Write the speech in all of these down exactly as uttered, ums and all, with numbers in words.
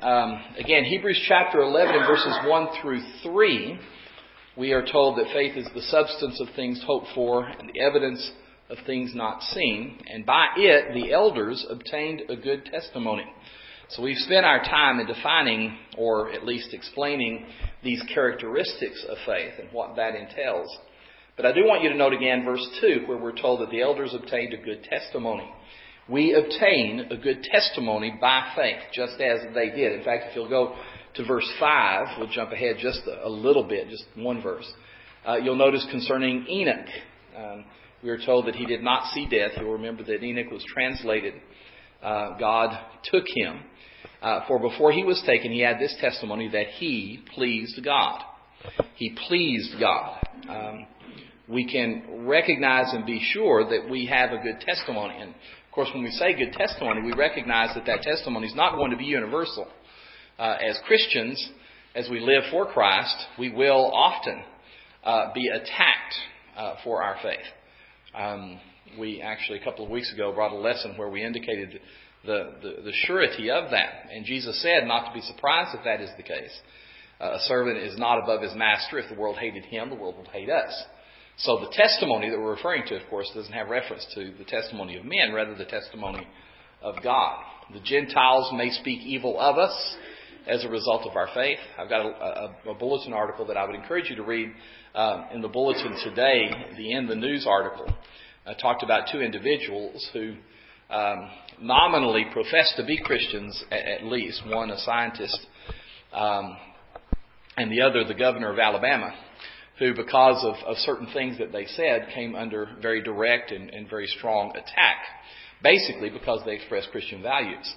Um, again, Hebrews chapter eleven and verses one through three, we are told that faith is the substance of things hoped for and the evidence of things not seen. And by it, the elders obtained a good testimony. So we've spent our time in defining, or at least explaining, these characteristics of faith and what that entails. But I do want you to note again verse two, where we're told that the elders obtained a good testimony. We obtain a good testimony by faith, just as they did. In fact, if you'll go to verse five, we'll jump ahead just a little bit, just one verse. Uh, you'll notice concerning Enoch. Um, we are told that he did not see death. You'll remember that Enoch was translated. Uh, God took him. Uh, for before he was taken, he had this testimony that he pleased God. He pleased God. Um, we can recognize and be sure that we have a good testimony. And of course, when we say good testimony, we recognize that that testimony is not going to be universal. Uh, as Christians, as we live for Christ, we will often uh, be attacked uh, for our faith. Um, we actually, a couple of weeks ago, brought a lesson where we indicated the, the, the surety of that. And Jesus said not to be surprised if that is the case. Uh, a servant is not above his master. If the world hated him, the world will hate us. So the testimony that we're referring to, of course, doesn't have reference to the testimony of men, rather the testimony of God. The Gentiles may speak evil of us as a result of our faith. I've got a, a, a bulletin article that I would encourage you to read uh, in the bulletin today. The In the News article uh, talked about two individuals who um, nominally profess to be Christians, at, at least. One a scientist, um, and the other the governor of Alabama, who, because of, of certain things that they said, came under very direct and, and very strong attack, basically because they expressed Christian values.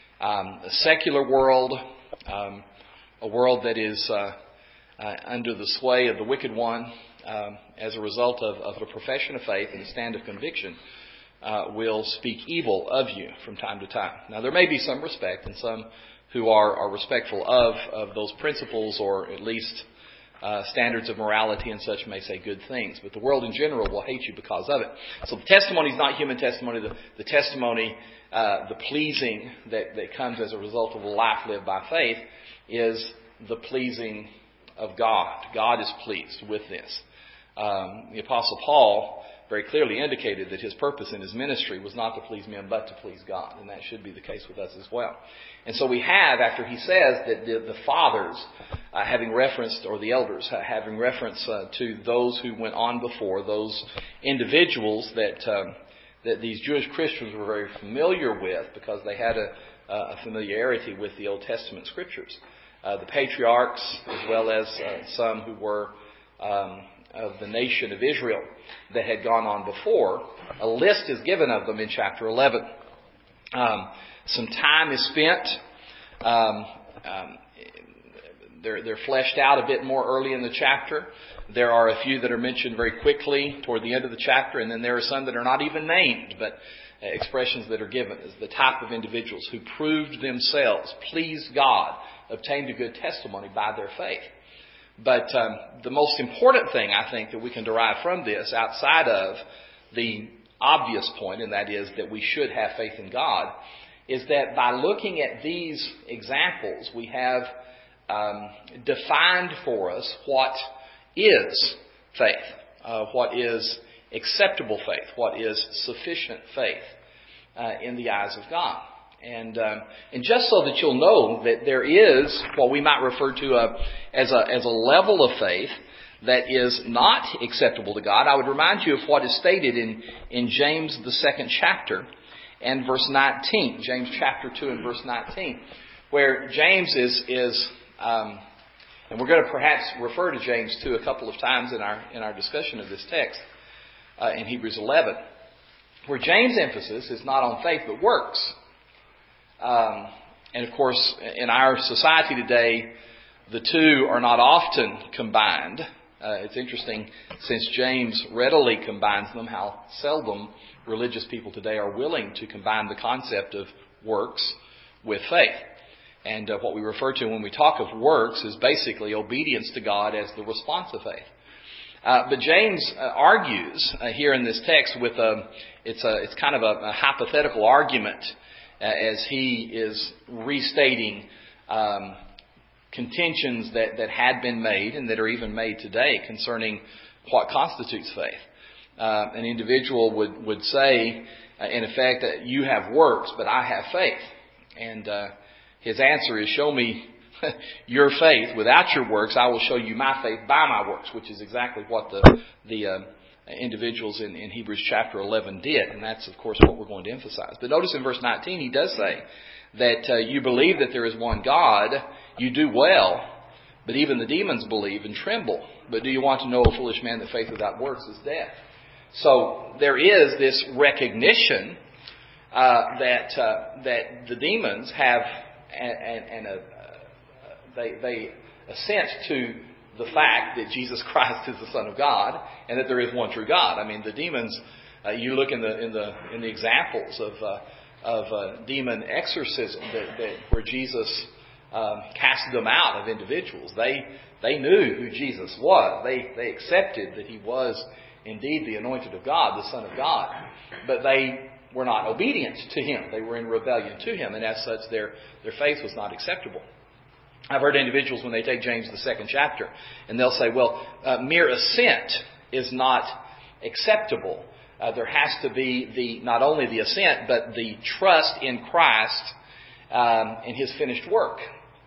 Um, a secular world, um, a world that is uh, uh, under the sway of the wicked one, um, as a result of, of a profession of faith and a stand of conviction, uh, will speak evil of you from time to time. Now, there may be some respect, and some who are, are respectful of, of those principles, or at least Uh, standards of morality and such, may say good things. But the world in general will hate you because of it. So the testimony is not human testimony. The, the testimony, uh, the pleasing that, that comes as a result of a life lived by faith, is the pleasing of God. God is pleased with this. Um, the Apostle Paul very clearly indicated that his purpose in his ministry was not to please men, but to please God. And that should be the case with us as well. And so we have, after he says that the, the fathers, uh, having referenced, or the elders, uh, having reference uh, to those who went on before, those individuals that um, that these Jewish Christians were very familiar with, because they had a, a familiarity with the Old Testament Scriptures. Uh, the patriarchs, as well as uh, some who were um, of the nation of Israel that had gone on before. A list is given of them in chapter eleven. Um, some time is spent. Um, um, they're, they're fleshed out a bit more early in the chapter. There are a few that are mentioned very quickly toward the end of the chapter, and then there are some that are not even named, but expressions that are given as the type of individuals who proved themselves, pleased God, obtained a good testimony by their faith. But um, the most important thing, I think, that we can derive from this, outside of the obvious point, and that is that we should have faith in God, is that by looking at these examples, we have um, defined for us what is faith, uh, what is acceptable faith, what is sufficient faith uh, in the eyes of God. And um, and just so that you'll know that there is what we might refer to a, as a as a level of faith that is not acceptable to God, I would remind you of what is stated in, in James, the second chapter, and verse nineteen. James chapter two and verse nineteen, where James is is um, and we're going to perhaps refer to James two a couple of times in our in our discussion of this text uh, in Hebrews eleven, where James' emphasis is not on faith but works. Um, and of course, in our society today, the two are not often combined. Uh, it's interesting, since James readily combines them, how seldom religious people today are willing to combine the concept of works with faith. And uh, what we refer to when we talk of works is basically obedience to God as the response of faith. Uh, but James uh, argues uh, here in this text with a, it's a, it's kind of a, a hypothetical argument, Uh, as he is restating um, contentions that, that had been made and that are even made today concerning what constitutes faith. Uh, an individual would, would say, uh, in effect, that you have works, but I have faith. And uh, his answer is, show me your faith without your works. I will show you my faith by my works, which is exactly what the the uh, individuals in, in Hebrews chapter eleven did. And that's, of course, what we're going to emphasize. But notice in verse nineteen, he does say that uh, you believe that there is one God, you do well, but even the demons believe and tremble. But do you want to know, O foolish man, that faith without works is death? So there is this recognition uh, that uh, that the demons have and, and, and a, they, they assent to the fact that Jesus Christ is the Son of God and that there is one true God. I mean, the demons. Uh, you look in the in the in the examples of uh, of uh, demon exorcism that, that where Jesus um, cast them out of individuals. They they knew who Jesus was. They they accepted that he was indeed the anointed of God, the Son of God. But they were not obedient to him. They were in rebellion to him, and as such, their their faith was not acceptable. I've heard individuals when they take James the second chapter, and they'll say, well, uh, mere assent is not acceptable. Uh, there has to be the not only the assent, but the trust in Christ um, and His finished work.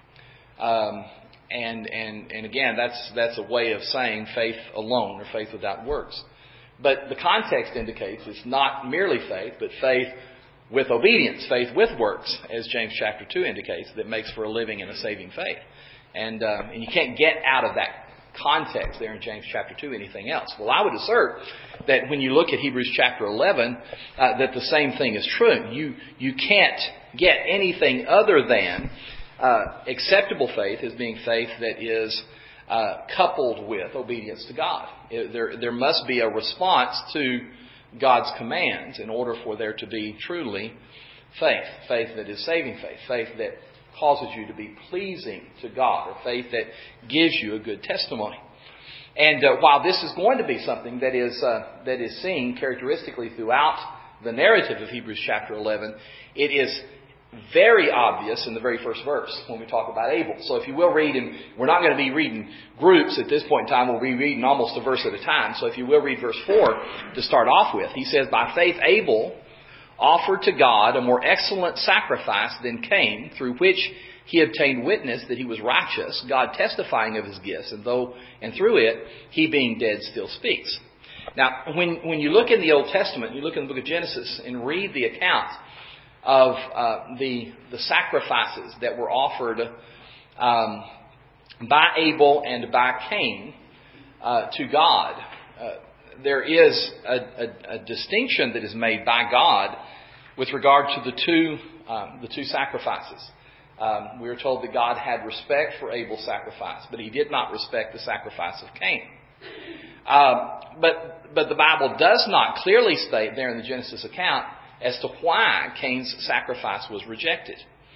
Um, and and and again, that's that's a way of saying faith alone, or faith without works. But the context indicates it's not merely faith, but faith with obedience, faith with works, as James chapter two indicates, that makes for a living and a saving faith. And uh, and you can't get out of that context there in James chapter two anything else. Well, I would assert that when you look at Hebrews chapter eleven, uh, that the same thing is true. You you can't get anything other than uh, acceptable faith as being faith that is uh, coupled with obedience to God. It, there there must be a response to God's commands in order for there to be truly faith. Faith that is saving faith. Faith that causes you to be pleasing to God. Or faith that gives you a good testimony. And uh, while this is going to be something that is uh, that is seen characteristically throughout the narrative of Hebrews chapter eleven, it is very obvious in the very first verse when we talk about Abel. So if you will read, and we're not going to be reading groups at this point in time, we'll be reading almost a verse at a time. So if you will read verse four to start off with. He says, by faith Abel offered to God a more excellent sacrifice than Cain, through which he obtained witness that he was righteous, God testifying of his gifts, and though and through it he being dead still speaks. Now, when when you look in the Old Testament, you look in the book of Genesis and read the account of uh, the the sacrifices that were offered um, by Abel and by Cain uh, to God, uh, there is a, a, a distinction that is made by God with regard to the two um, the two sacrifices. Um, we are told that God had respect for Abel's sacrifice, but He did not respect the sacrifice of Cain. Um, but but the Bible does not clearly state there in the Genesis account as to why Cain's sacrifice was rejected.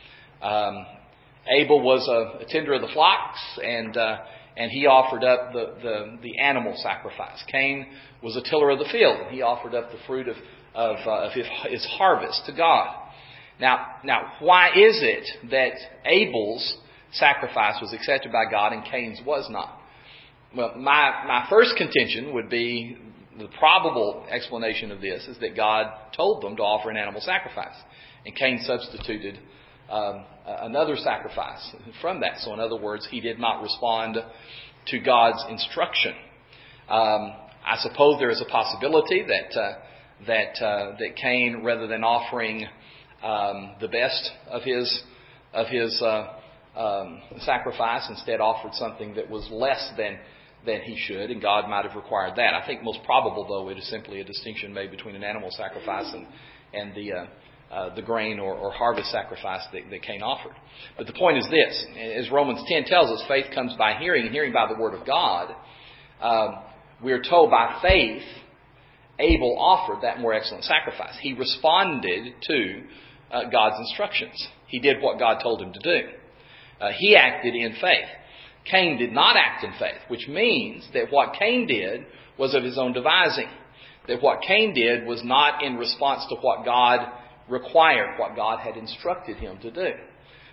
Um, Abel was a, a tender of the flocks, and uh, and he offered up the, the, the animal sacrifice. Cain was a tiller of the field, and he offered up the fruit of of, uh, of his, his harvest to God. Now, now, why is it that Abel's sacrifice was accepted by God and Cain's was not? Well, my my first contention would be, the probable explanation of this is that God told them to offer an animal sacrifice. And Cain substituted um, another sacrifice from that. So in other words, he did not respond to God's instruction. Um, I suppose there is a possibility that uh, that uh, that Cain, rather than offering um, the best of his of his uh, um, sacrifice, instead offered something that was less than than he should, and God might have required that. I think most probable, though, it is simply a distinction made between an animal sacrifice and, and the uh, uh, the grain or, or harvest sacrifice that, that Cain offered. But the point is this, as Romans ten tells us, faith comes by hearing, and hearing by the Word of God. Um, we are told by faith, Abel offered that more excellent sacrifice. He responded to uh, God's instructions. He did what God told him to do. Uh, he acted in faith. Cain did not act in faith, which means that what Cain did was of his own devising. That what Cain did was not in response to what God required, what God had instructed him to do.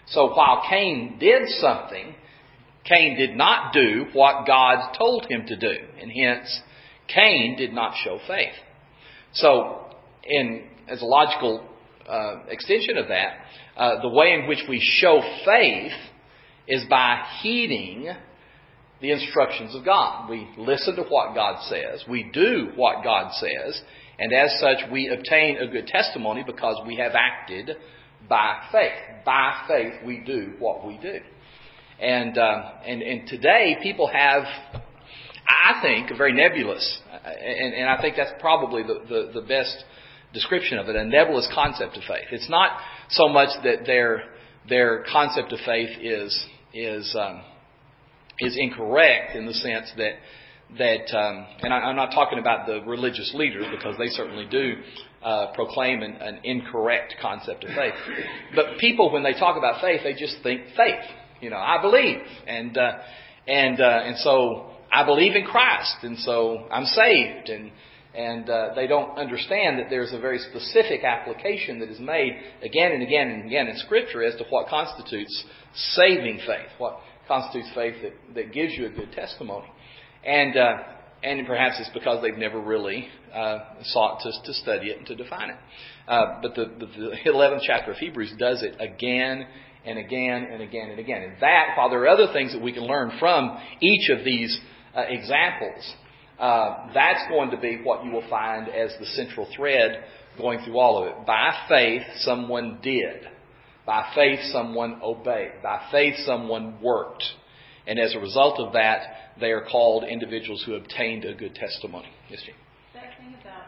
So while Cain did something, Cain did not do what God told him to do. And hence, Cain did not show faith. So, in as a logical uh, extension of that, uh, the way in which we show faith is by heeding the instructions of God. We listen to what God says. We do what God says. And as such, we obtain a good testimony because we have acted by faith. By faith, we do what we do. And, uh, and, and today, people have, I think, a very nebulous, and, and I think that's probably the, the, the best description of it, a nebulous concept of faith. It's not so much that their their concept of faith is is um, is incorrect in the sense that that, um, and I, I'm not talking about the religious leaders because they certainly do uh, proclaim an, an incorrect concept of faith. But people, when they talk about faith, they just think faith. You know, I believe, and uh, and uh, and so I believe in Christ, and so I'm saved, and and uh, they don't understand that there's a very specific application that is made again and again and again in Scripture as to what constitutes saving faith, what constitutes faith that, that gives you a good testimony, and uh, and perhaps it's because they've never really uh, sought to to study it and to define it. Uh, but the, the the eleventh chapter of Hebrews does it again and again and again and again. And that, while there are other things that we can learn from each of these uh, examples, uh, that's going to be what you will find as the central thread going through all of it. By faith, someone did. By faith, someone obeyed. By faith, someone worked. And as a result of that, they are called individuals who obtained a good testimony. Yes, Jim? That thing about,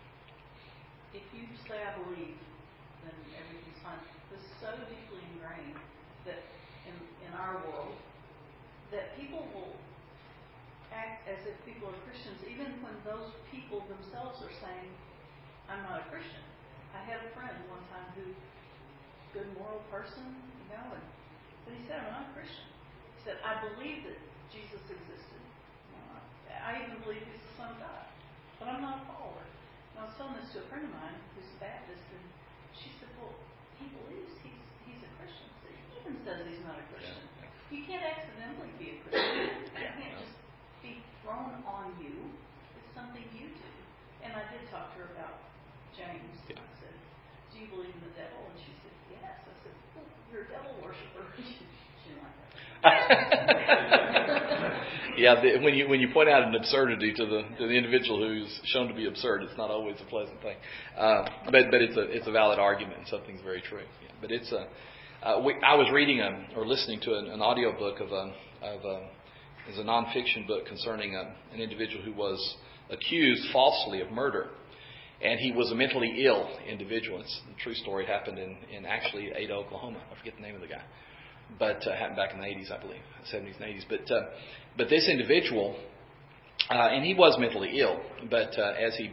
if you say I believe, then everything's fine. It's so deeply ingrained that in, in our world, that people will act as if people are Christians, even when those people themselves are saying, I'm not a Christian. I had a friend one time who, good moral person, you know, and, but he said, I'm not a Christian. He said, I believe that Jesus existed. You know, I, I even believe he's the Son of God. But I'm not a follower. And I was telling this to a friend of mine who's a Baptist, and she said, well, he believes he's he's a Christian. So he even says he's not a Christian. Yeah. You can't accidentally be a Christian. It can't just be thrown on you. It's something you do. And I did talk to her about James. Yeah. I said, do you believe in the devil? And she said, yes. I said, well, you're a devil worshiper. she didn't like that. Yeah, the, when you when you point out an absurdity to the to the individual who's shown to be absurd, it's not always a pleasant thing. Uh, but but it's a it's a valid argument, and something's very true. Yeah, but it's a uh, we, I was reading a, or listening to an, an audio book of a of a is a nonfiction book concerning a, an individual who was accused falsely of murder, and he was a mentally ill individual. It's a true story. It happened in in actually Ada, Oklahoma. I forget the name of the guy. But uh, happened back in the eighties, I believe, seventies and eighties. But uh, but this individual, uh, and he was mentally ill. But uh, as he,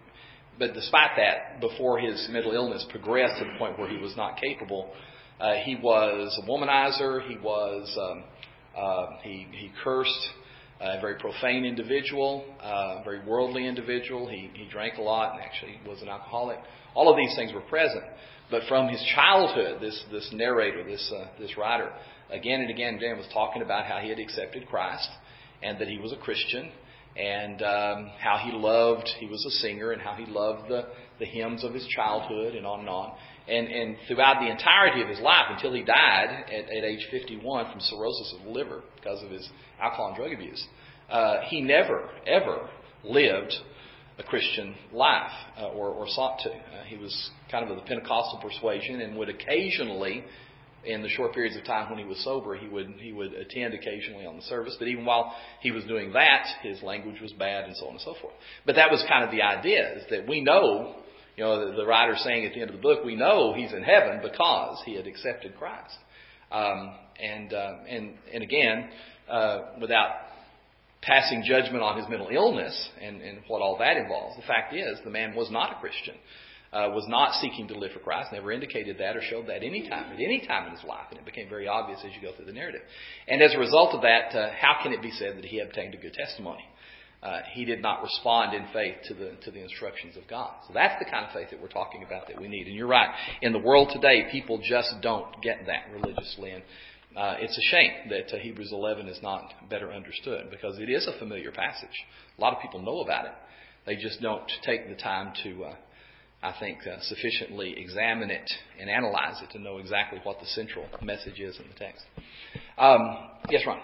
but despite that, before his mental illness progressed to the point where he was not capable, uh, he was a womanizer. He was um, uh, he he cursed. A very profane individual, uh, a very worldly individual. He he drank a lot and actually was an alcoholic. All of these things were present. But from his childhood, this this narrator, this uh, this writer, again and again, Dan was talking about how he had accepted Christ and that he was a Christian, and um, how he loved, he was a singer, and how he loved the, the hymns of his childhood, and on and on. And and throughout the entirety of his life, until he died at, at age fifty-one from cirrhosis of the liver because of his alcohol and drug abuse, uh, he never, ever lived a Christian life, uh, or, or sought to. Uh, he was kind of of the Pentecostal persuasion, and would occasionally, in the short periods of time when he was sober, he would he would attend occasionally on the service. But even while he was doing that, his language was bad, and so on and so forth. But that was kind of the idea, is that we know, you know, the, the writer saying at the end of the book, we know he's in heaven because he had accepted Christ. Um, and, uh, and and again, uh, without passing judgment on his mental illness and, and what all that involves, the fact is the man was not a Christian, uh, was not seeking to live for Christ, never indicated that or showed that any time, at any time in his life, and it became very obvious as you go through the narrative. And as a result of that, uh, how can it be said that he obtained a good testimony? uh, he did not respond in faith to the to the instructions of God. So that's the kind of faith that we're talking about that we need. And you're right. In the world today, people just don't get that religiously. And uh, it's a shame that uh, Hebrews eleven is not better understood, because it is a familiar passage. A lot of people know about it. They just don't take the time to, uh, I think, uh, sufficiently examine it and analyze it to know exactly what the central message is in the text. Um, yes, Ron?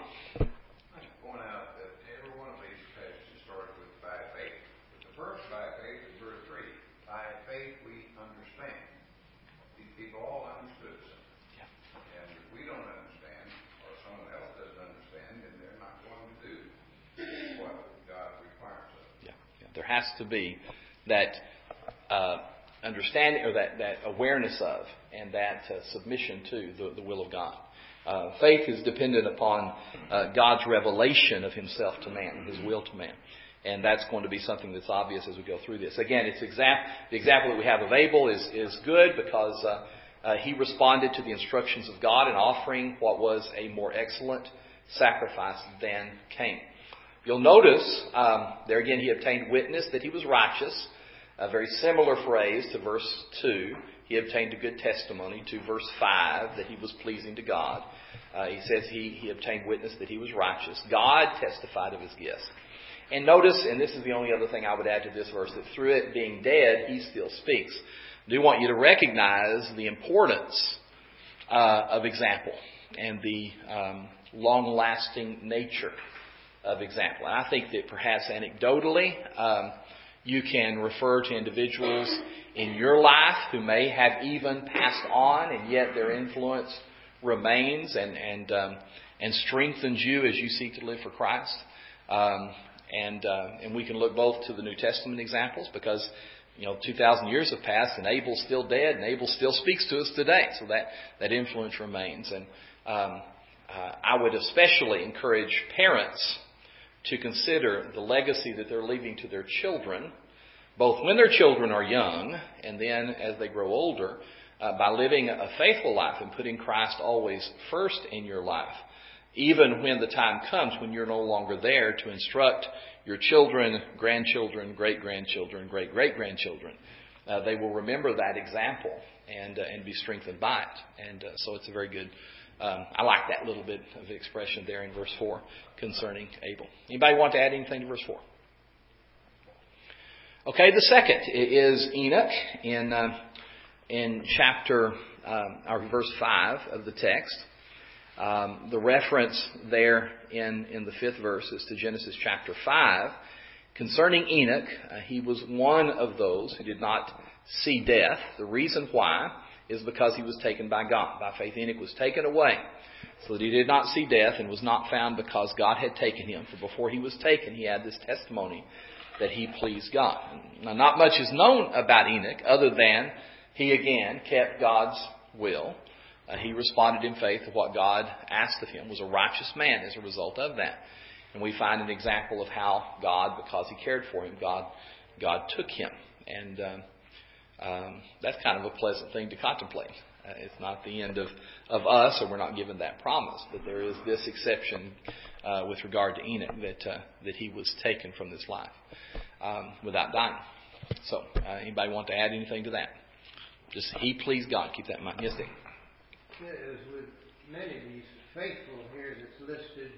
I should point out that every one of these passages starts with by faith. But the first by faith is verse three. By faith we understand. These people all understood something. Yeah. And if we don't understand, or someone else doesn't understand, then they're not going to do what God requires of them. Yeah. Yeah. There has to be that uh, understanding, or that, that awareness of, and that uh, submission to the, the will of God. Uh, faith is dependent upon uh, God's revelation of Himself to man, His will to man. And that's going to be something that's obvious as we go through this. Again, it's exam- the example that we have of Abel is, is good because uh, uh, he responded to the instructions of God in offering what was a more excellent sacrifice than Cain. You'll notice, um, there again, he obtained witness that he was righteous. A very similar phrase to verse two. He obtained a good testimony, to verse five, that he was pleasing to God. Uh, he says he, he obtained witness that he was righteous. God testified of his gifts. And notice, and this is the only other thing I would add to this verse, that through it being dead, he still speaks. I do want you to recognize the importance uh, of example and the um, long-lasting nature of example. And I think that perhaps anecdotally, um, you can refer to individuals in your life who may have even passed on, and yet their influence remains and and um, and strengthens you as you seek to live for Christ. Um, and uh, and we can look both to the New Testament examples, because you know two thousand years have passed and Abel's still dead, and Abel still speaks to us today. So that that influence remains. And um, uh, I would especially encourage parents to consider the legacy that they're leaving to their children, both when their children are young and then as they grow older, uh, by living a faithful life and putting Christ always first in your life, even when the time comes when you're no longer there to instruct your children, grandchildren, great-grandchildren, great-great-grandchildren. Uh, they will remember that example and uh, and be strengthened by it. And uh, so it's a very good Um, I like that little bit of expression there in verse four concerning Abel. Anybody want to add anything to verse four? Okay, the second is Enoch in uh, in chapter um, or verse five of the text. Um, the reference there in in the fifth verse is to Genesis chapter five concerning Enoch. Uh, he was one of those who did not see death. The reason why is because he was taken by God. By faith, Enoch was taken away so that he did not see death, and was not found because God had taken him. For before he was taken, he had this testimony that he pleased God. Now, not much is known about Enoch other than he again kept God's will. Uh, he responded in faith to what God asked of him, was a righteous man as a result of that. And we find an example of how God, because he cared for him, God, God took him. And um, Um, that's kind of a pleasant thing to contemplate. Uh, it's not the end of, of us, or we're not given that promise. But there is this exception uh, with regard to Enoch, that uh, that he was taken from this life um, without dying. So, uh, anybody want to add anything to that? Just he pleased God. Keep that in mind. Yes, Dick? Yeah, as with many of these faithful here that's listed,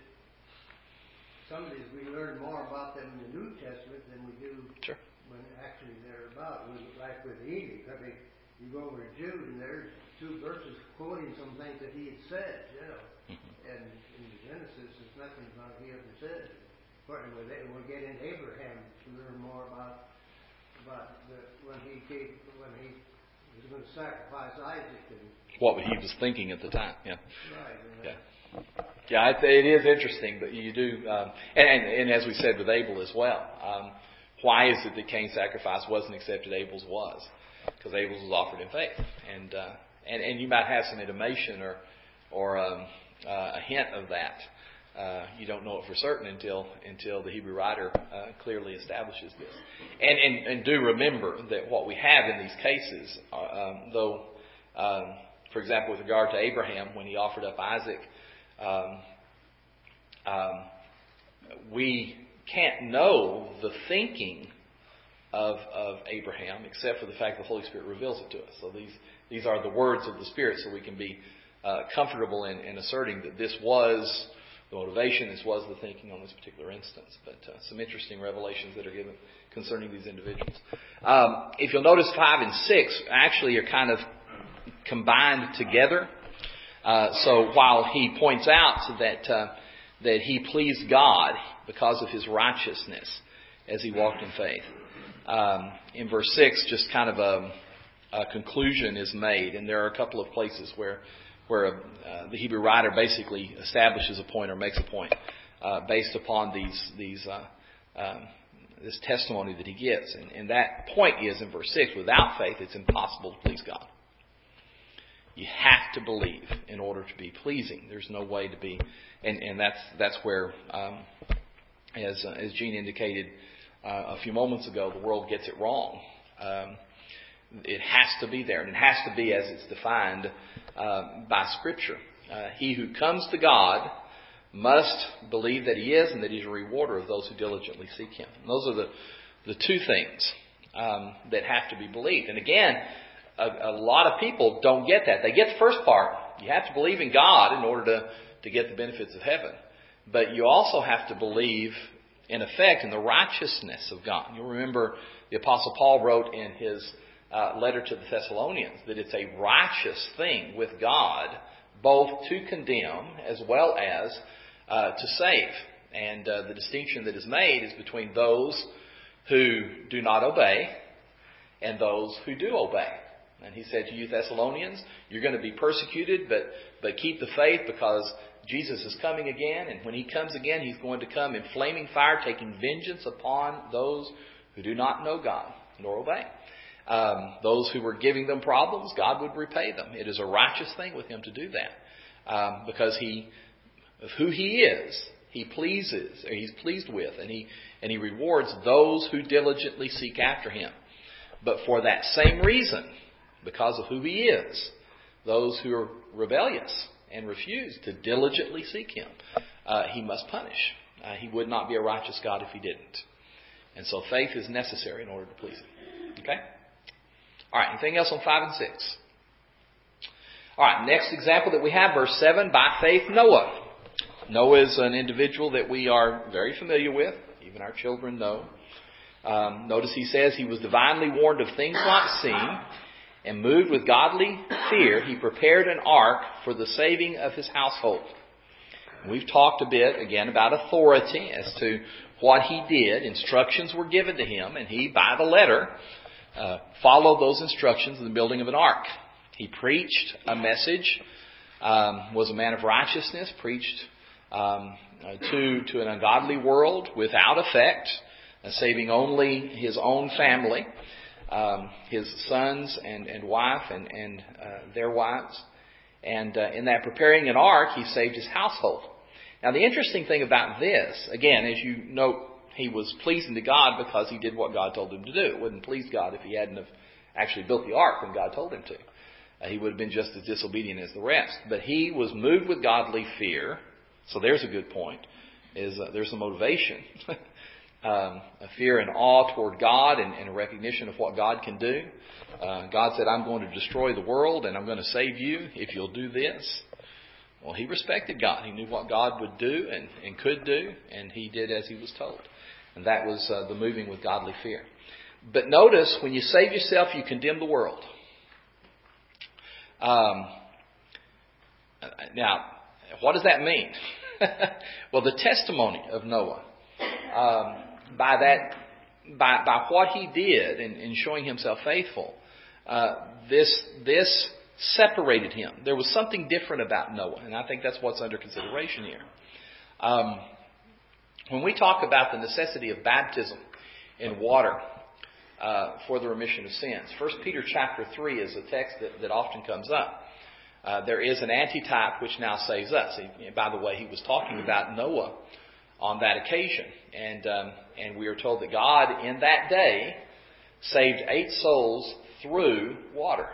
some of these we learn more about them in the New Testament than we do. Sure. When actually they're about, like with Enoch. I mean, you go over to Jude, and there's two verses quoting some things that he had said, you know. Mm-hmm. And in Genesis, there's nothing about he ever said. But we'll get in Abraham to learn more about about the, when he gave when he was going to sacrifice Isaac. And what he was thinking at the time. Yeah. Right. You know. Yeah. Yeah, it, it is interesting, but you do, um, and, and, and as we said with Abel as well. Um, Why is it that Cain's sacrifice wasn't accepted, Abel's was? Because Abel's was offered in faith. And uh, and, and you might have some intimation or or um, uh, a hint of that. Uh, you don't know it for certain until until the Hebrew writer uh, clearly establishes this. And, and and do remember that what we have in these cases, uh, um, though, um, for example, with regard to Abraham, when he offered up Isaac, um, um, we can't know the thinking of of Abraham except for the fact the Holy Spirit reveals it to us. So these these are the words of the Spirit, so we can be uh, comfortable in, in asserting that this was the motivation, this was the thinking on this particular instance. But uh, some interesting revelations that are given concerning these individuals. Um, if you'll notice, five and six actually are kind of combined together. Uh, so while he points out that uh, that he pleased God because of his righteousness as he walked in faith, um, in verse six, just kind of a, a conclusion is made, and there are a couple of places where where uh, the Hebrew writer basically establishes a point or makes a point uh, based upon these these uh, um, this testimony that he gives, and, and that point is in verse six: without faith, it's impossible to please God. You have to believe in order to be pleasing. There's no way to be, and, and that's that's where, um, as uh, as Gene indicated uh, a few moments ago, the world gets it wrong. Um, it has to be there, and it has to be as it's defined uh, by Scripture. Uh, he who comes to God must believe that He is, and that He's a rewarder of those who diligently seek Him. And those are the the two things um, that have to be believed. And again, A, a lot of people don't get that. They get the first part. You have to believe in God in order to, to get the benefits of heaven. But you also have to believe, in effect, in the righteousness of God. You'll remember the Apostle Paul wrote in his uh, letter to the Thessalonians that it's a righteous thing with God both to condemn as well as uh, to save. And uh, the distinction that is made is between those who do not obey and those who do obey. And he said to you Thessalonians, you're going to be persecuted, but but keep the faith because Jesus is coming again. And when He comes again, He's going to come in flaming fire, taking vengeance upon those who do not know God nor obey. Um, those who were giving them problems, God would repay them. It is a righteous thing with Him to do that um, because He, of who He is, He pleases, or He's pleased with, and He and He rewards those who diligently seek after Him. But for that same reason, because of who He is, those who are rebellious and refuse to diligently seek Him, uh, He must punish. Uh, he would not be a righteous God if He didn't. And so faith is necessary in order to please Him. Okay? All right, anything else on five and six? All right, next example that we have, verse seven, by faith Noah. Noah is an individual that we are very familiar with. Even our children know. Um, notice he says he was divinely warned of things not seen, and moved with godly fear, he prepared an ark for the saving of his household. And we've talked a bit, again, about authority as to what he did. Instructions were given to him, and he, by the letter, uh, followed those instructions in the building of an ark. He preached a message, um, was a man of righteousness, preached um, uh, to, to an ungodly world without effect, uh, saving only his own family. Um, his sons and, and wife and, and uh, their wives. And uh, in that preparing an ark, he saved his household. Now, the interesting thing about this, again, as you note, he was pleasing to God because he did what God told him to do. It wouldn't please God if he hadn't have actually built the ark when God told him to. Uh, he would have been just as disobedient as the rest. But he was moved with godly fear. So there's a good point. Is uh, there's a motivation. Um, a fear and awe toward God and, and a recognition of what God can do. Uh, God said, I'm going to destroy the world and I'm going to save you if you'll do this. Well, he respected God. He knew what God would do and, and could do, and he did as he was told. And that was uh, the moving with godly fear. But notice, when you save yourself, you condemn the world. Um, now, what does that mean? Well, the testimony of Noah. Um, by that, by by what he did in, in showing himself faithful, uh, this this separated him. There was something different about Noah, and I think that's what's under consideration here. Um, when we talk about the necessity of baptism in water uh, for the remission of sins, First Peter chapter three is a text that, that often comes up. Uh, there is an antitype which now saves us. He, by the way, he was talking about Noah on that occasion. And um, and we are told that God, in that day, saved eight souls through water.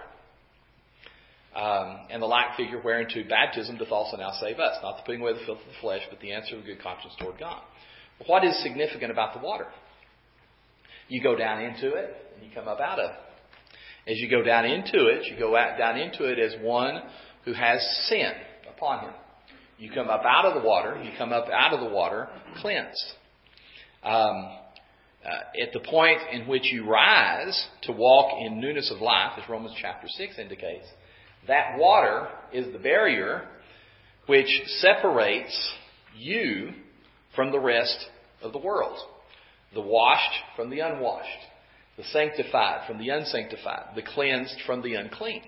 Um, and the like figure whereunto baptism doth also now save us. Not the putting away the filth of the flesh, but the answer of a good conscience toward God. What is significant about the water? You go down into it and you come up out of it. As you go down into it, you go out down into it as one who has sin upon him. You come up out of the water, you come up out of the water cleansed. Um, uh, at the point in which you rise to walk in newness of life, as Romans chapter six indicates, that water is the barrier which separates you from the rest of the world. The washed from the unwashed. The sanctified from the unsanctified. The cleansed from the unclean.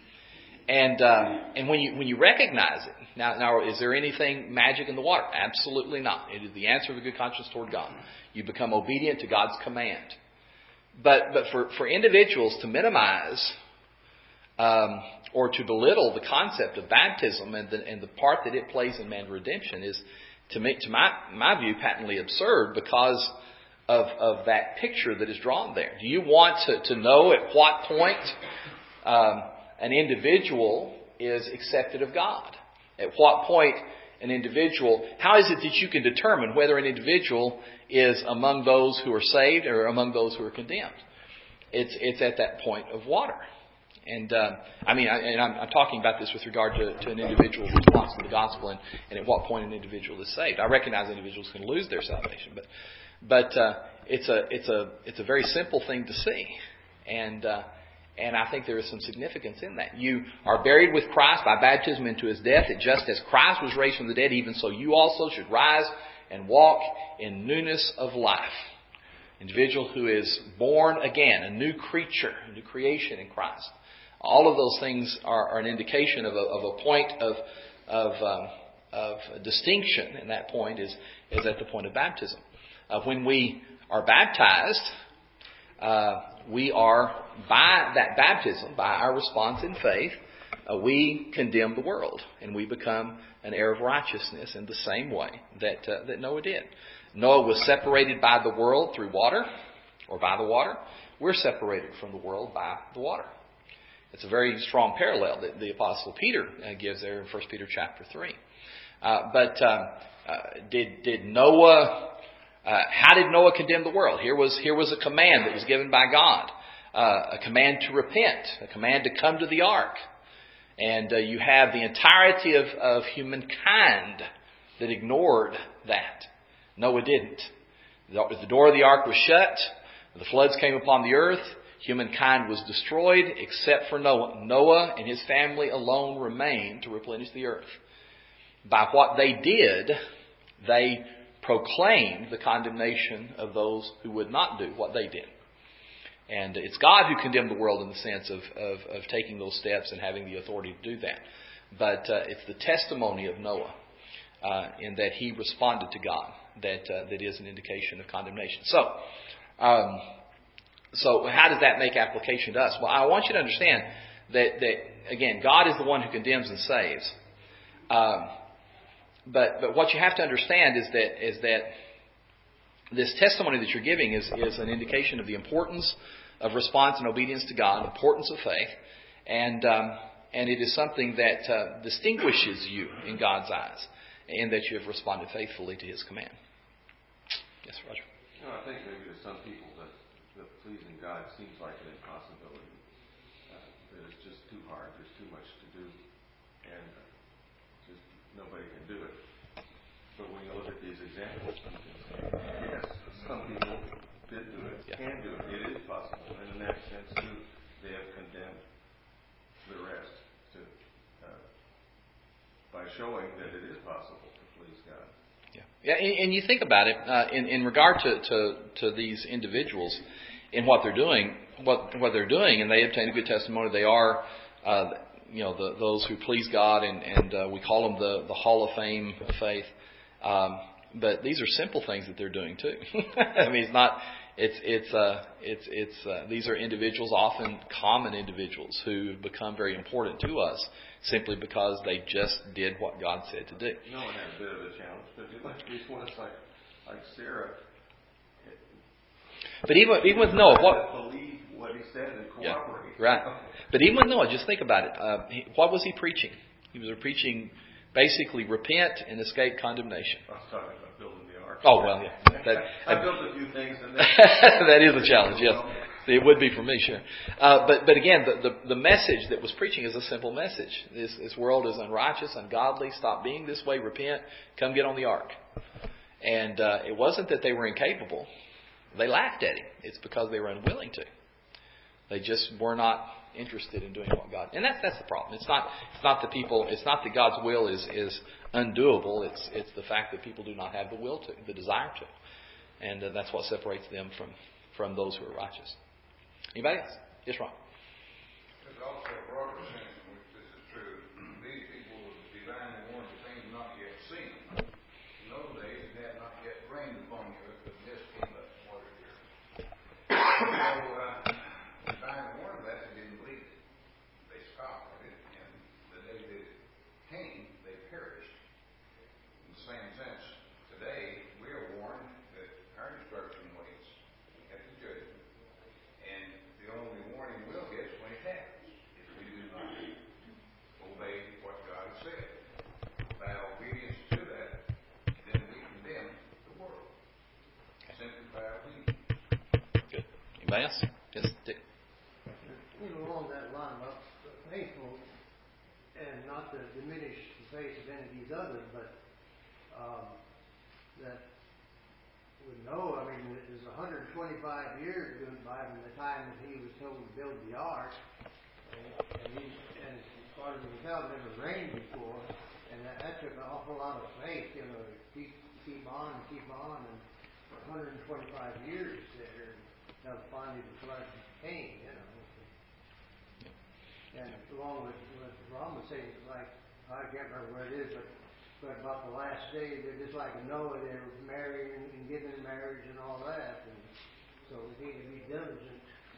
And uh, and when you when you recognize it, now, now is there anything magic in the water? Absolutely not. It is the answer of a good conscience toward God. You become obedient to God's command. But but for, for individuals to minimize um, or to belittle the concept of baptism and the, and the part that it plays in man's redemption is, to me, to my my view, patently absurd because of of that picture that is drawn there. Do you want to, to know at what point um, an individual is accepted of God? At what point an individual, how is it that you can determine whether an individual is among those who are saved or among those who are condemned? It's it's at that point of water. And uh, I mean, I, and I'm, I'm talking about this with regard to, to an individual's response to the gospel and, and at what point an individual is saved. I recognize individuals can lose their salvation, but but uh, it's a it's a it's a very simple thing to see, and uh, and I think there is some significance in that. You are buried with Christ by baptism into His death. That just as Christ was raised from the dead, even so you also should rise and walk in newness of life. Individual who is born again, a new creature, a new creation in Christ. All of those things are, are an indication of a, of a point of of, um, of distinction, and that point is, is at the point of baptism. Uh, when we are baptized, uh, we are, by that baptism, by our response in faith, uh, we condemn the world, and we become an heir of righteousness in the same way that uh, that Noah did. Noah was separated by the world through water, or by the water. We're separated from the world by the water. It's a very strong parallel that the Apostle Peter uh, gives there in First Peter chapter three. Uh, but um, uh, did did Noah? Uh, how did Noah condemn the world? Here was here was a command that was given by God, uh, a command to repent, a command to come to the ark, and uh, you have the entirety of, of humankind that ignored that. Noah didn't. The, the door of the ark was shut. The floods came upon the earth. Humankind was destroyed except for Noah. Noah and his family alone remained to replenish the earth. By what they did, they proclaimed the condemnation of those who would not do what they did. And it's God who condemned the world in the sense of, of, of taking those steps and having the authority to do that. But uh, it's the testimony of Noah uh, in that he responded to God that uh, that is an indication of condemnation. So, um, so how does that make application to us? Well, I want you to understand that, that again, God is the one who condemns and saves. Um, but but what you have to understand is that is that this testimony that you're giving is, is an indication of the importance of response and obedience to God, importance of faith, and um, and it is something that uh, distinguishes you in God's eyes, in that you have responded faithfully to His command. Yes, Roger. No, I think maybe to some people that, that pleasing God seems like an impossibility. Uh, that it's just too hard. There's too much to do, and uh, just nobody can do it. But when you look at these examples, you can say, yes, some people did do it, yeah. can do it. It is possible, and in that sense, too, they have condemned the rest to uh, by showing that it is possible to please God. Yeah, yeah, and, and you think about it uh, in in regard to, to, to these individuals in what they're doing, what what they're doing, and they obtain a good testimony. They are, uh, you know, the, those who please God, and and uh, we call them the the Hall of Fame of faith. Um, but these are simple things that they're doing too. I mean, it's not. It's it's uh, it's it's uh, these are individuals, often common individuals, who have become very important to us simply because they just did what God said to do. No one had a bit of a challenge, but like these ones, like like Sarah. But even even with Noah, what believe what he said and cooperate. Yeah, right. But even with Noah, just think about it. Uh, he, what was he preaching? He was preaching basically repent and escape condemnation. I was talking about building the ark. ark. Oh, well, yeah. That, I built a few things, and that is a challenge, yes. It would be for me, sure. Uh, but but again, the, the, the message that was preaching is a simple message. This, this world is unrighteous, ungodly. Stop being this way. Repent. Come get on the ark. And uh, it wasn't that they were incapable. They laughed at him. It's because they were unwilling to. They just were not interested in doing what God. And that's that's the problem. It's not it's not the people. It's not that God's will is is undoable. It's it's the fact that people do not have the will to, the desire to, and uh, that's what separates them from from those who are righteous. Anybody else? Yes, Ron. There's also a broader sense in which this is true. These people were divinely warned of things not yet seen. In those days, it had not yet rained upon you, but mist came up and watered your. So, uh, divinely warned of that, they didn't believe it. They scoffed at it, and the day that it came, they perished. In the same sense, today, we are warned that our destruction waits at the judgment. And the only warning we'll get is when it happens. If we do not obey what God has said. By obedience to that, then we condemn the world. Simply by obedience. Good. Anybody else? Yes, Dick. You know, along that line about the faithful, and not to diminish the faith of any of these others, but um, that we know, I mean, it was one hundred twenty-five years went by from the time that he was told to build the ark, and, and, he, and as far as we can tell, it never rained before, and that, that took an awful lot of faith, you know, to keep keep on and keep on, and one hundred twenty-five years there, until finally the flood came, you know. And along with what Ron was saying, like, I can't remember where it is, but But about the last day, they're just like Noah. They were marrying and giving in marriage and all that. And so we need to be diligent,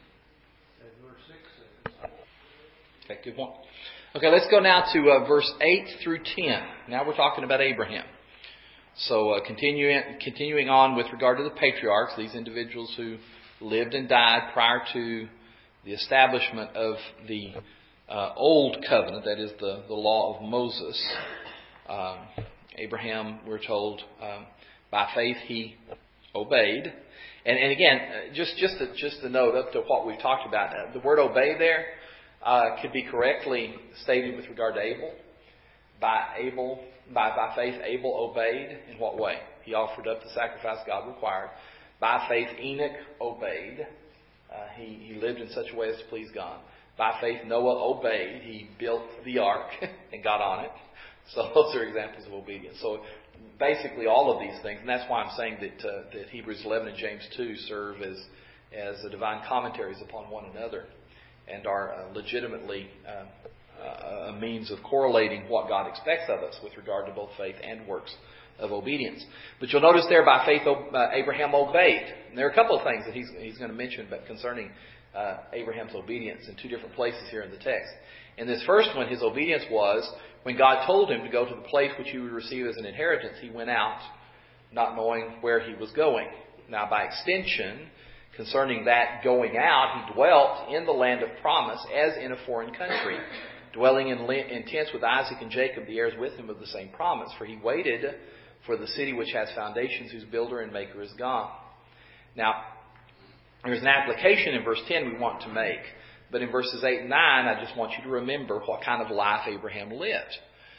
as verse six says. Okay, good point. Okay, let's go now to uh, verse eight through ten. Now we're talking about Abraham. So uh, continuing continuing on with regard to the patriarchs, these individuals who lived and died prior to the establishment of the uh, old covenant, that is the, the law of Moses. Um, Abraham, we're told, um, by faith he obeyed. And, and again, just just to, just to note up to what we've talked about, uh, the word obey there uh, could be correctly stated with regard to Abel. By Abel, by, by faith, Abel obeyed. In what way? He offered up the sacrifice God required. By faith, Enoch obeyed. Uh, he, he lived in such a way as to please God. By faith, Noah obeyed. He built the ark and got on it. So those are examples of obedience. So basically all of these things, and that's why I'm saying that uh, that Hebrews eleven and James two serve as as a divine commentaries upon one another, and are uh, legitimately uh, uh, a means of correlating what God expects of us with regard to both faith and works of obedience. But you'll notice there, by faith, uh, Abraham obeyed. And there are a couple of things that he's he's going to mention, but concerning uh, Abraham's obedience in two different places here in the text. In this first one, his obedience was when God told him to go to the place which he would receive as an inheritance. He went out, not knowing where he was going. Now, by extension, concerning that going out, he dwelt in the land of promise as in a foreign country, dwelling in, in tents with Isaac and Jacob, the heirs with him of the same promise. For he waited for the city which has foundations, whose builder and maker is God. Now, there's an application in verse ten we want to make. But in verses eight and nine, I just want you to remember what kind of life Abraham lived.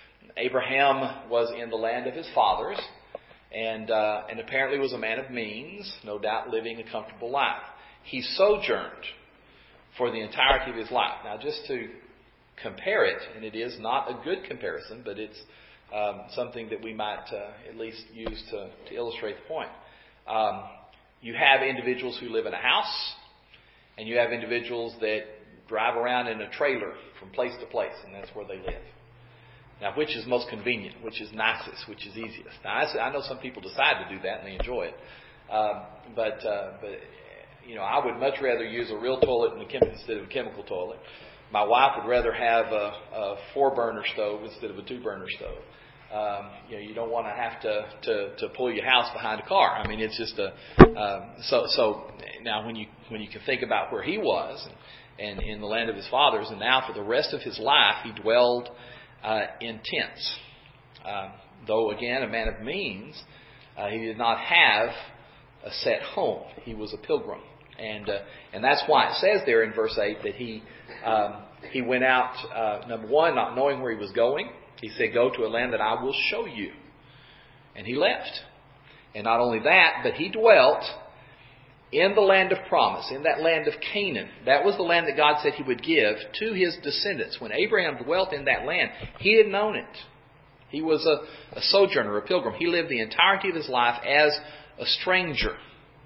Abraham was in the land of his fathers, and uh, and apparently was a man of means, no doubt living a comfortable life. He sojourned for the entirety of his life. Now, just to compare it, and it is not a good comparison, but it's um, something that we might uh, at least use to, to illustrate the point. Um, you have individuals who live in a house, and you have individuals that drive around in a trailer from place to place, and that's where they live. Now, which is most convenient? Which is nicest? Which is easiest? Now, I know some people decide to do that and they enjoy it, um, but uh, but you know, I would much rather use a real toilet in the chem- instead of a chemical toilet. My wife would rather have a, a four-burner stove instead of a two-burner stove. Um, you know, you don't want to have to, to, to pull your house behind a car. I mean, it's just a um, so so. Now, when you when you can think about where he was and, and in the land of his fathers, and now for the rest of his life he dwelled uh, in tents. Um, though again a man of means, Uh, he did not have a set home. He was a pilgrim. And uh, and that's why it says there in verse eight that he um, he went out, uh, number one, not knowing where he was going. He said, go to a land that I will show you. And he left. And not only that, but he dwelt in the land of promise, in that land of Canaan. That was the land that God said He would give to His descendants. When Abraham dwelt in that land, he didn't own it. He was a, a sojourner, a pilgrim. He lived the entirety of his life as a stranger.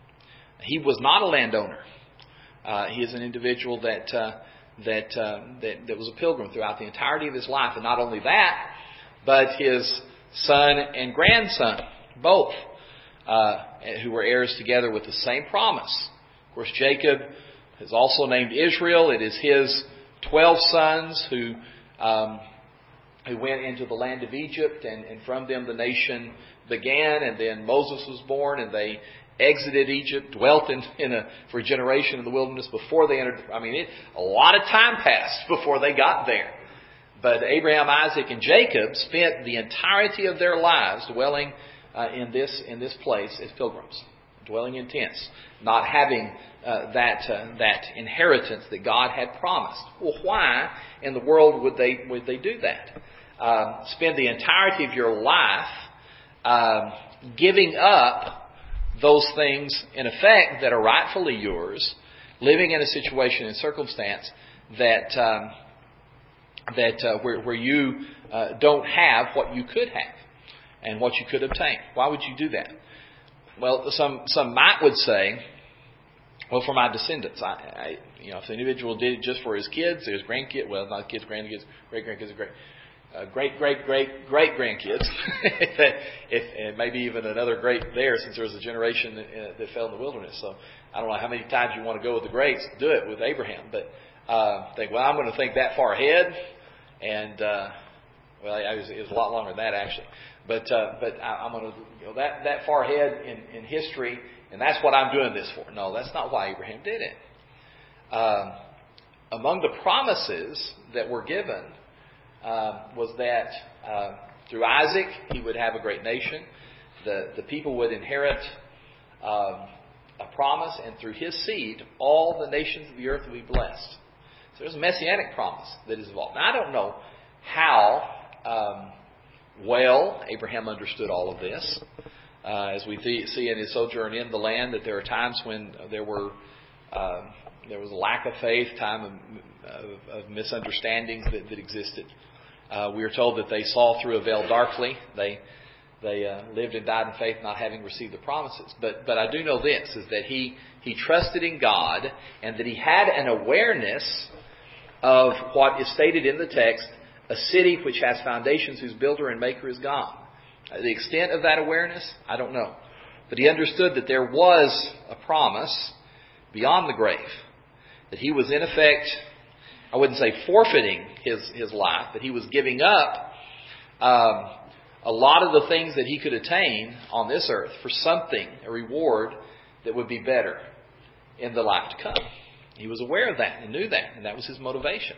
He was not a landowner. Uh, he is an individual that, uh, that, uh, that that was a pilgrim throughout the entirety of his life. And not only that, but his son and grandson, both, uh, who were heirs together with the same promise. Of course, Jacob is also named Israel. It is his twelve sons who um, who went into the land of Egypt, and, and from them the nation began. And then Moses was born, and they exited Egypt, dwelt in, in a for a generation in the wilderness before they entered. I mean, it, a lot of time passed before they got there. But Abraham, Isaac, and Jacob spent the entirety of their lives dwelling uh, in this in this place as pilgrims, dwelling in tents, not having uh, that uh, that inheritance that God had promised. Well, why in the world would they would they do that? Um, spend the entirety of your life um, giving up those things, in effect, that are rightfully yours, living in a situation and circumstance that um, that uh, where, where you uh, don't have what you could have and what you could obtain. Why would you do that? Well, some some might would say, well, for my descendants. I, I you know, if the individual did it just for his kids, his grandkids, well, not kids, grandkids, great grandkids, great. Uh, great, great, great, great grandkids, if, and maybe even another great there, since there was a generation that, uh, that fell in the wilderness. So I don't know how many times you want to go with the greats. Do it with Abraham, but uh, think, well, I'm going to think that far ahead, and uh, well, it was, it was a lot longer than that actually. But uh, but I, I'm going to you know that that far ahead in, in history, and that's what I'm doing this for. No, that's not why Abraham did it. Um, among the promises that were given. Uh, was that uh, through Isaac he would have a great nation. The the people would inherit um, a promise, and through his seed, all the nations of the earth would be blessed. So there's a messianic promise that is involved. Now, I don't know how um, well Abraham understood all of this. Uh, as we th- see in his sojourn in the land, that there are times when there were um, there was a lack of faith, time of, of, of misunderstandings that, that existed. Uh, we are told that they saw through a veil darkly. They they uh, lived and died in faith, not having received the promises. But but I do know this, is that he he trusted in God, and that he had an awareness of what is stated in the text, a city which has foundations, whose builder and maker is God. Uh, the extent of that awareness, I don't know. But he understood that there was a promise beyond the grave, that he was in effect, I wouldn't say forfeiting his, his life, but he was giving up um, a lot of the things that he could attain on this earth for something, a reward that would be better in the life to come. He was aware of that and knew that, and that was his motivation.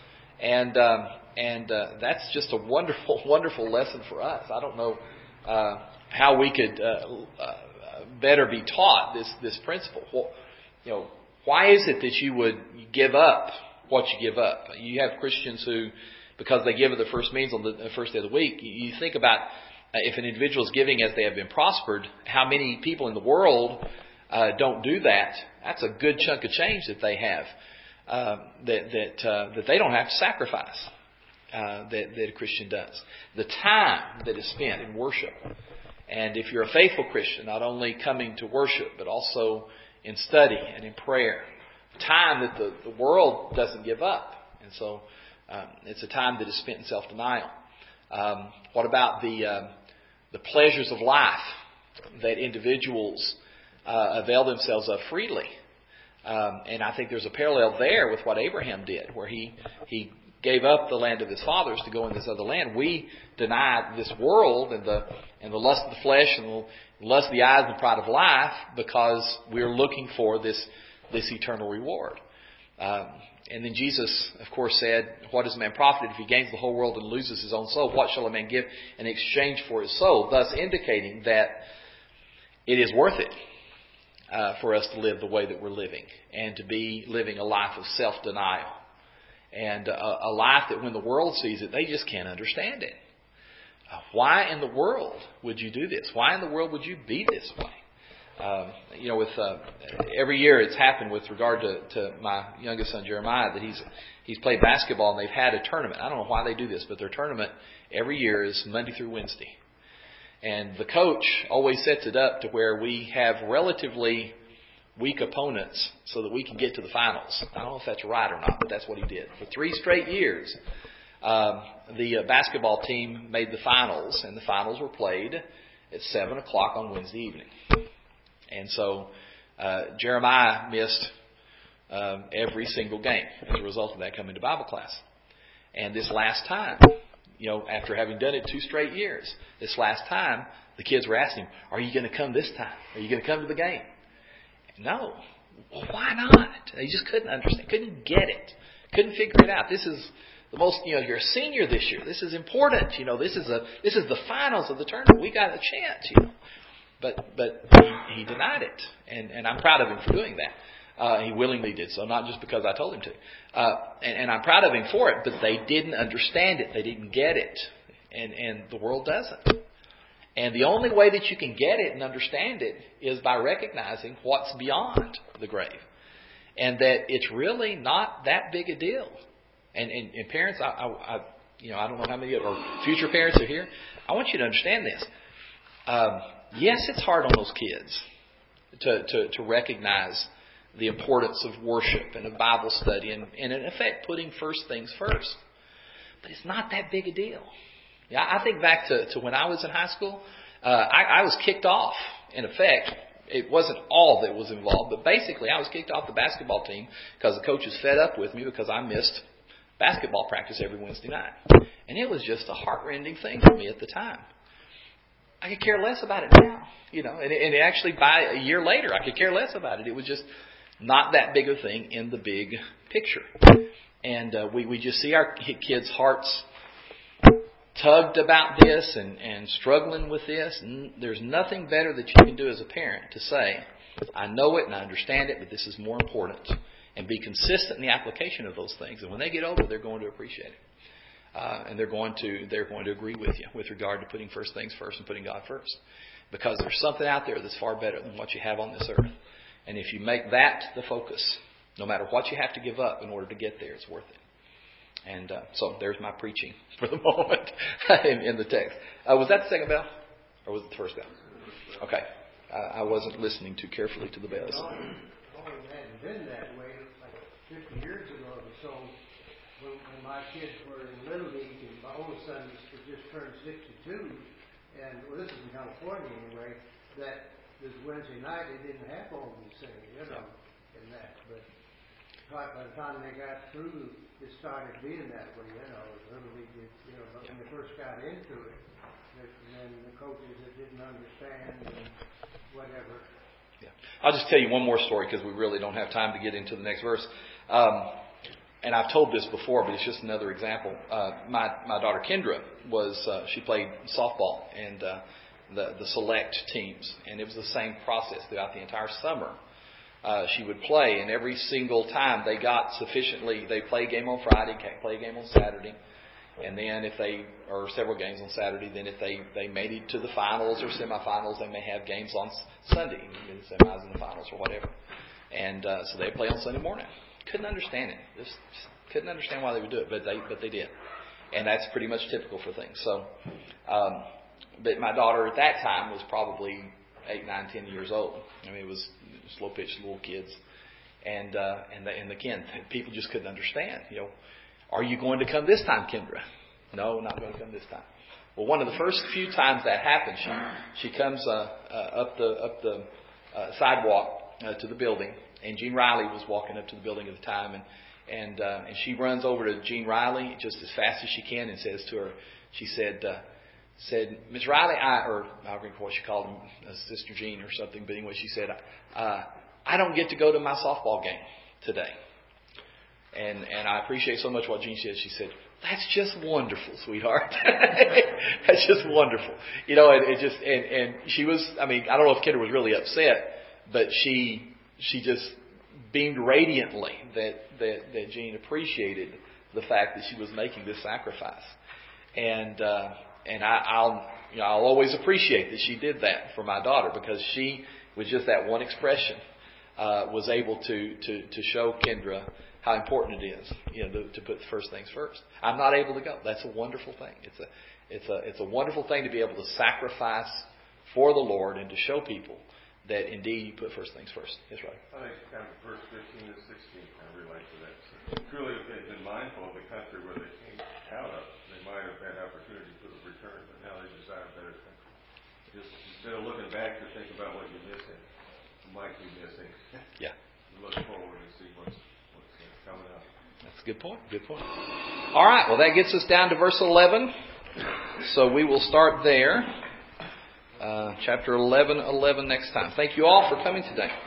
And um, and uh, that's just a wonderful, wonderful lesson for us. I don't know uh, how we could uh, uh, better be taught this this principle. Well, you know, why is it that you would give up what you give up? You have Christians who, because they give of the first means on the first day of the week, you think about uh, if an individual is giving as they have been prospered, how many people in the world uh, don't do that? That's a good chunk of change that they have, uh, that that uh, that they don't have to sacrifice, uh, that, that a Christian does. The time that is spent in worship. And if you're a faithful Christian, not only coming to worship, but also in study and in prayer, time that the, the world doesn't give up. And so um, it's a time that is spent in self-denial. Um, what about the um, the pleasures of life that individuals uh, avail themselves of freely? Um, and I think there's a parallel there with what Abraham did, where he he gave up the land of his fathers to go in this other land. We deny this world and the and the lust of the flesh and the lust of the eyes and the pride of life because we're looking for this this eternal reward. Um, and then Jesus, of course, said, "What is a man profited if he gains the whole world and loses his own soul? What shall a man give in exchange for his soul?" Thus indicating that it is worth it uh, for us to live the way that we're living and to be living a life of self-denial and a, a life that when the world sees it, they just can't understand it. Uh, why in the world would you do this? Why in the world would you be this way? Um, you know, with uh, every year it's happened with regard to, to my youngest son Jeremiah that he's he's played basketball and they've had a tournament. I don't know why they do this, but their tournament every year is Monday through Wednesday, and the coach always sets it up to where we have relatively weak opponents so that we can get to the finals. I don't know if that's right or not, but that's what he did for three straight years. Um, the uh, basketball team made the finals, and the finals were played at seven o'clock on Wednesday evening. And so uh, Jeremiah missed um, every single game as a result of that coming to Bible class. And this last time, you know, after having done it two straight years, this last time, the kids were asking him, are you going to come this time? Are you going to come to the game? No. Well, why not? They just couldn't understand, couldn't get it, couldn't figure it out. This is the most, you know, you're a senior this year. This is important. You know, this is a this is the finals of the tournament. We got a chance, you know. But but he, he denied it, and, and I'm proud of him for doing that. Uh, he willingly did so, not just because I told him to. Uh, and, and I'm proud of him for it, but they didn't understand it. They didn't get it, and, and the world doesn't. And the only way that you can get it and understand it is by recognizing what's beyond the grave, and that it's really not that big a deal. And, and, and parents, I, I, I, you know, I don't know how many or future parents are here. I want you to understand this. Um, Yes, it's hard on those kids to, to, to recognize the importance of worship and of Bible study and, and, in effect, putting first things first. But it's not that big a deal. Yeah, I think back to, to when I was in high school. Uh, I, I was kicked off, in effect. It wasn't all that was involved, but basically I was kicked off the basketball team because the coach was fed up with me because I missed basketball practice every Wednesday night. And it was just a heart-rending thing for me at the time. I could care less about it now, you know, and, and actually by a year later, I could care less about it. It was just not that big a thing in the big picture. And uh, we, we just see our kids' hearts tugged about this and, and struggling with this. And there's nothing better that you can do as a parent to say, I know it and I understand it, but this is more important. And be consistent in the application of those things. And when they get older, they're going to appreciate it. Uh, and they're going to they're going to agree with you with regard to putting first things first and putting God first, because there's something out there that's far better than what you have on this earth. And if you make that the focus, no matter what you have to give up in order to get there, it's worth it. And uh, so there's my preaching for the moment in, in the text. Uh, was that the second bell, or was it the first bell? Okay, uh, I wasn't listening too carefully to the bells. It always hadn't been that way. Like fifty years ago or so. When, when my kids were in Little League, and my oldest son just, just turned sixty-two, and well, this is in California anyway, that this Wednesday night they didn't have all these things, you know, and that. But by the time they got through, it started being that way, you know. Little League, you know, when they first got into it, and then the coaches that didn't understand and whatever. Yeah, I'll just tell you one more story because we really don't have time to get into the next verse. Um, And I've told this before, but it's just another example. Uh, my my daughter Kendra was uh, she played softball and uh, the the select teams, and it was the same process throughout the entire summer. Uh, she would play, and every single time they got sufficiently, they play a game on Friday, play a game on Saturday, and then if they or several games on Saturday, then if they they made it to the finals or semifinals, they may have games on Sunday, the semis and the finals or whatever. And uh, so they play on Sunday morning. Couldn't understand it. Just couldn't understand why they would do it, but they but they did, and that's pretty much typical for things. So, um, but my daughter at that time was probably eight, nine, ten years old. I mean, it was slow pitch little kids, and uh, and the, and again, people just couldn't understand. You know, are you going to come this time, Kendra? No, not going to come this time. Well, one of the first few times that happened, she she comes uh, uh, up the up the uh, sidewalk uh, to the building. And Gene Riley was walking up to the building at the time, and and uh, and she runs over to Gene Riley just as fast as she can and says to her, she said, uh, said, Miss Riley, I or I don't remember what she called him, uh, Sister Jean or something, but anyway, she said, uh, I don't get to go to my softball game today. And and I appreciate so much what Jean said. She said, that's just wonderful, sweetheart. That's just wonderful. You know, and it just, and, and she was, I mean, I don't know if Kendra was really upset, but she, she just beamed radiantly that, that, that Jean appreciated the fact that she was making this sacrifice. And, uh, and I, I'll, you know, I'll always appreciate that she did that for my daughter, because she, with just that one expression, uh, was able to, to, to show Kendra how important it is, you know, to, to put the first things first. I'm not able to go. That's a wonderful thing. It's a, it's a, it's a wonderful thing to be able to sacrifice for the Lord and to show people that indeed you put first things first. That's right. I think kind of verse fifteen and sixteen kind of relate to that. So truly, if they'd been mindful of the country where they came out of, they might have had opportunity to return, but now they desire a better country. Just instead of looking back to think about what you're missing, you might be missing. Yeah. You look forward and see what's what's uh, coming up. That's a good point. Good point. All right. Well, that gets us down to verse eleven. So we will start there. Uh, chapter eleven, eleven next time. Thank you all for coming today.